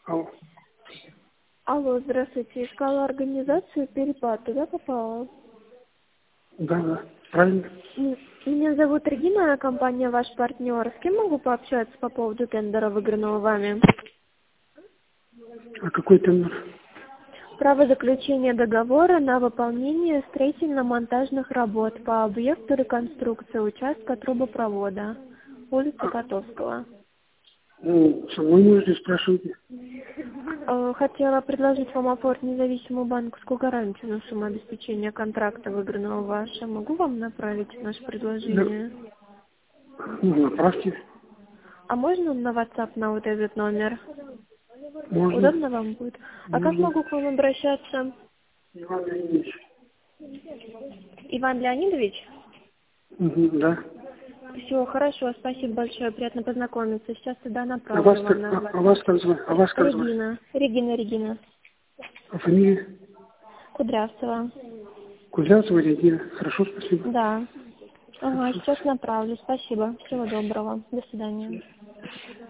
Алло. Алло, здравствуйте. Искала организацию «Перепад». Туда попала? Да, правильно. Меня зовут Регина, компания «Ваш партнер». С кем могу пообщаться по поводу тендера, выигранного вами? А какой тендер? Право заключения договора на выполнение строительно-монтажных работ по объекту реконструкции участка трубопровода, улица Котовского. Ну, со мной можете спрашивать. Хотела предложить вам оформить независимую банковскую гарантию на сумму обеспечения контракта, выигранного вашего. Могу вам направить наше Да. предложение? Ну, направьте. А можно на WhatsApp на вот этот номер? Можно. Удобно вам будет? А как Можно. могу к вам обращаться? Иван Леонидович. Иван Леонидович? Да. Все, хорошо, спасибо большое, приятно познакомиться. Сейчас тогда А вас направлю вам как, на а WhatsApp. вас как звать? А вас как звать? Регина. А фамилия? Кудрявцева. Кудрявцева Регина. Хорошо, спасибо. Да. Ага, Хорошо. сейчас направлю. Спасибо. Всего доброго. До свидания.